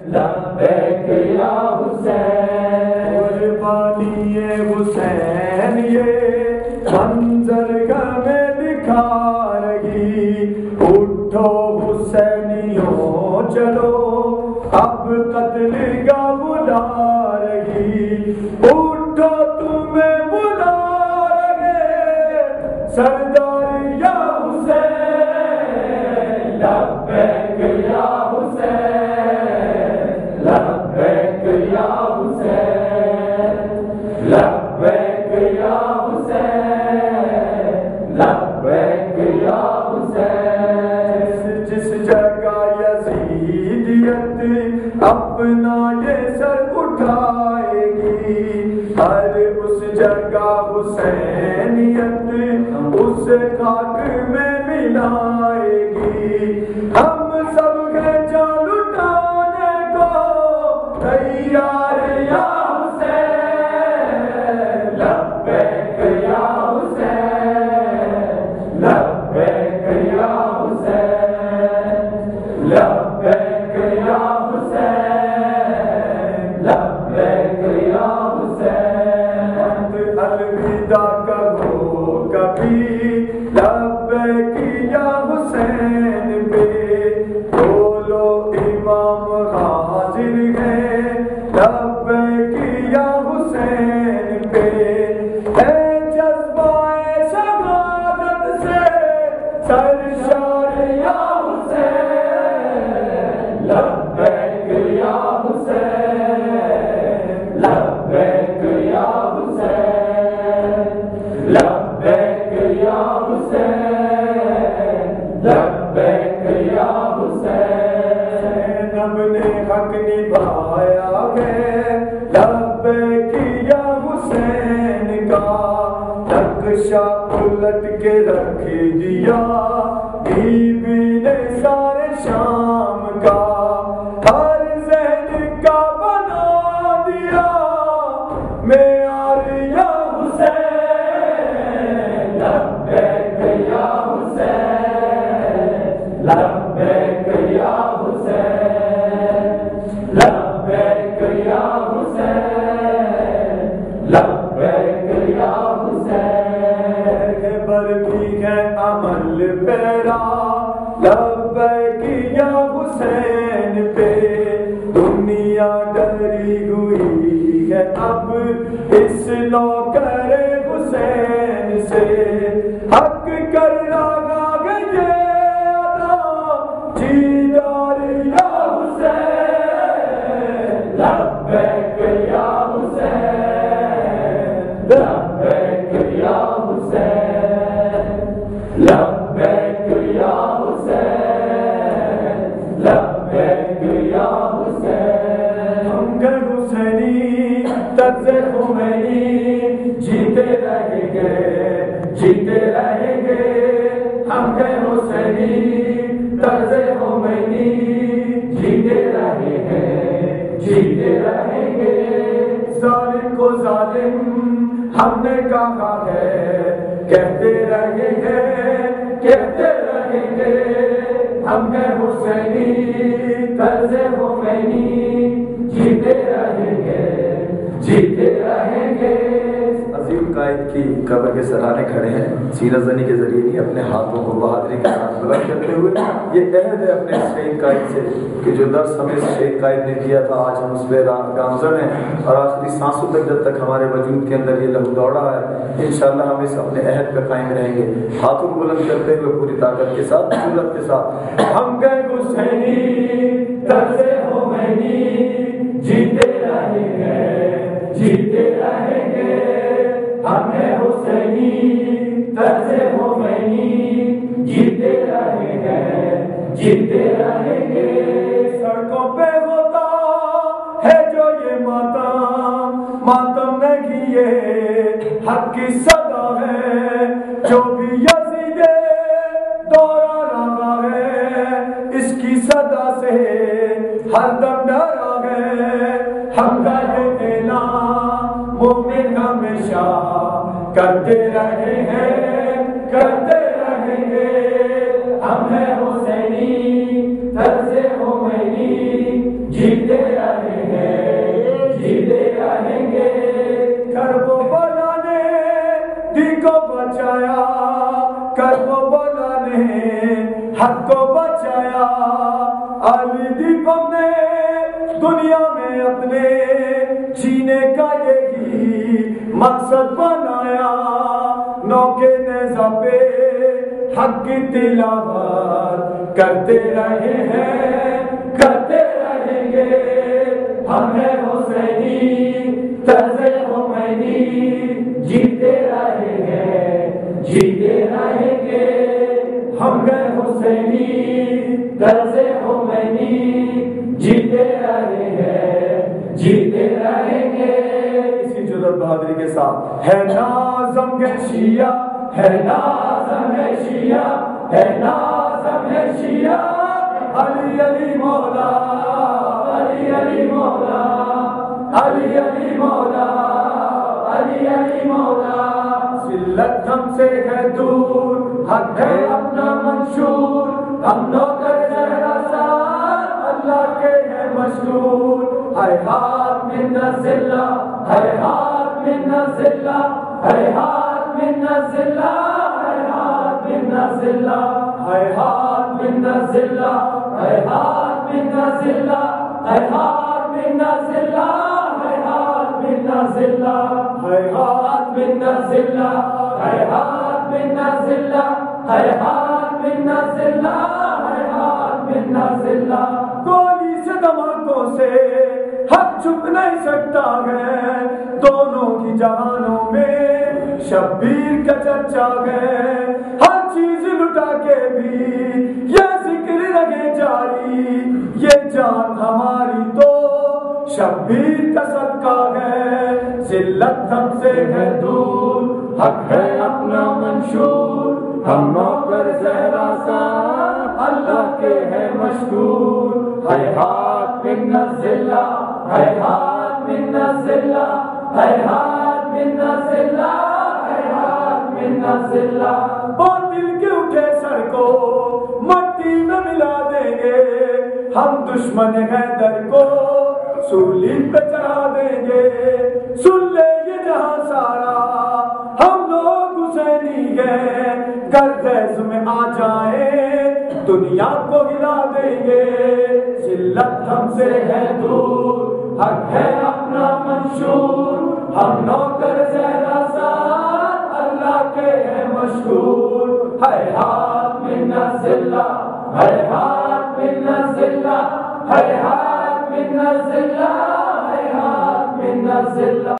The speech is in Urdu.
لبیک یا حسین، قربانی حسین یہ منظر ہمیں دکھا رہی، اٹھو حسینیوں چلو اب قتل کا بلا رہی، اٹھو تمہیں بلا رہے سردار یا حسین، لبیک یا حسین، لبیک یا حسین، لبیک یا حسین، لبیک یا حسین، جس جگہ یزیدیت اپنا یہ سر اٹھائے گی، ہر اس جگہ حسینیت اس خاک میں ملائے گی، ہم سب کے جان لٹانے کو تیار یا حسین، لبیک یا حسین، لبیک یا حسین، لبیک یا حسین، لبیک یا حسین، الوداع کہو کبھی لبیک یا حسین پہ، بولو امام حاضر ہے لبیک یا حسین پہ، اے جذبہ شہادت سے سرشار یا حسین، لبیک یا حسین، لبیک یا حسین، لبیک یا حسین، لبیک یا حسین، اپنے حق نبھایا ہے لبیک یا حسین کا، نقشہ الٹ کے رکھ دیا بیوی نے سارے شام کا، ہر ذہن کا بنا دیا معیار یا حسین، لبیک یا حسین، لبیک یا حسین، لبیک یا حسین، لبیک یا حسین، پر بھی ہے عمل پیرا لبیک یا حسین پہ، دنیا ڈری ہوئی ہے اب اس نوکر حسین سے، حق کر رہا ہے یہ ادا دیدار یا حسین، لبیک یا حسین، لبیک یا حسین، لبیک یا حسین، لبیک یا حسین، ہم گے حسینی طرز خمینی جیتے رہیں گے، جیتے رہیں گے، ہم گے حسینی طرز خمینی جیتے رہے ہیں، جیتے رہیں گے، ظالم کو ظالم ہم نے کہا ہے، کہتے رہیں گے، کہتے رہیں گے، ہم گے حسینی طرز خمینی جیتے رہیں گے، جیتے رہیں گے۔ عظیم قائد کی قبر کے سرانے کھڑے ہیں، سینہ زنی کے ذریعے نہیں، اپنے ہاتھوں کو بہادری کے ساتھ بلند کرتے ہوئے یہ عہد ہے اپنے شہید قائد سے کہ جو درس ہمیں شہید قائد نے دیا تھا آج ہم اس پہ گامزن ہیں، اور آخری سانسوں تک جب تک ہمارے وجود کے اندر یہ لہو دوڑا ہے انشاءاللہ ہم اس اپنے عہد پہ قائم رہیں گے، ہاتھوں کو بلند کرتے ہوئے پوری طاقت کے ساتھ، جرأت کے ساتھ، ہم گئے حسینی طرز خمینی جیتے رہیں گے، جیتے رہیں گے، ہمیں حسینی طرز خمینی جیتے رہیں گے، جیتے رہیں گے، سڑکوں پہ ہوتا ہے جو یہ ماتم، ماتم نہیں یہ حق کی صدا ہے، جو بھی یزید دوران آگا ہے اس کی صدا سے ہر دم ڈرا ہے، ہم کا یہ دینا مومن ہمیشہ کرتے رہے ہیں، کرتے رہیں گے، ہم ہیں حسینی طرز خمینی جی جیتے رہیں گے، جیتے رہیں گے۔ کربلا نے دین کو بچایا، کربلا نے حق کو بچایا، علی دیپم نے دنیا میں اپنے جینے کا یہی مقصد بنایا، نوکے نیزہ پہ حق کی تلاوت کرتے رہے ہیں، کرتے رہیں گے۔ ہم ہیں حسینی، طرز خمینی، جیتے رہیں گے، جیتے رہیں گے۔ ہم ہیں حسینی، طرز خمینی، جیتے رہیں گے، جیتے رہیں گے۔ اسی جرأت بہادری کے ساتھ ہے نازم ہے شیعہ، ہے نازم ہے شیعہ، ہے نازم ہے شیعہ، علی علی مولا، علی علی مولا، علی علی مولا، علی علی مولا۔ ذلت ہم سے ہے دور، حق ہے اپنا منشور، ہم نوکر زہرا سار اللہ کے ہیں مشہور۔ ہیہات من الذلہ، ہیہات من الذلہ، ہیہات من الذلہ، ہیہات من الذلہ، ہیہات من الذلہ، ہیہات من الذلہ، ہیہات من الذلہ، ہیہات من الذلہ، ہیہات من الذلہ، ہیہات من الذلہ، ہیہات من الذلہ، ہیہات من الذلہ۔ گولی سے دھماکوں سے حق چھپ نہیں سکتا ہے، دونوں کی جہانوں میں شبیر کا چرچا ہے، ہر چیز لٹا کے بھی یہ ذکر رہے جاری، یہ جان ہماری تو شبیر کا صدقہ ہے۔ ذلت ہم سے ہے دور، حق ہے اپنا منشور، ہم نوکر زہرا سار اللہ کے ہیں مشہور۔ ہیہات من الذلہ، ہیہات من الذلہ، ہیہات من الذلہ، ہیہات من الذلہ۔ باطل کے اٹھے سر کو مٹی میں ملا دیں گے، ہم دشمن حیدر کو سولی پہ چڑھا دیں گے، سن لے یہ جہاں سارا ہم لوگ حسینی ہیں، گردیز میں آ جائیں دنیا کو ہلا دیں گے۔ ذلت ہم سے ہے دور، حق ہے اپنا منشور، ہم نوکر زہرا سار اللہ کے ہیں مشہور۔ ہیہات من الذلہ، ہیہات من الذلہ، ہیہات من الذلہ، ہیہات من الذلہ۔